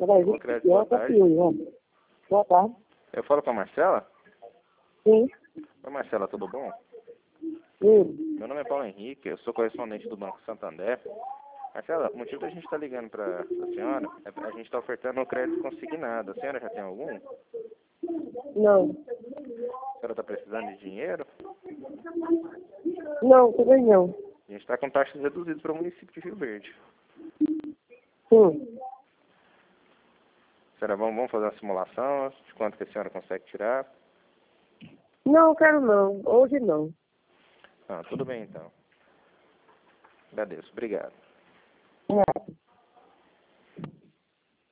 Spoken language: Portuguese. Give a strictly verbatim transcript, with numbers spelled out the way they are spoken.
Alô, crédito, boa tarde. Boa tarde. Eu falo com a Marcela? Sim. Oi, Marcela, tudo bom? Sim. Meu nome é Paulo Henrique, eu sou correspondente do Banco Santander. Marcela, o motivo da gente estar ligando para a senhora é que a gente está ofertando um crédito consignado. A senhora já tem algum? Não. A senhora está precisando de dinheiro? Não, também não. A gente está com taxas reduzidas para o município de Rio Verde. Sim. Senhora, vamos, vamos fazer uma simulação de quanto que a senhora consegue tirar? Não, quero não. Hoje não. Ah, tudo bem então. Agradeço, obrigado. É.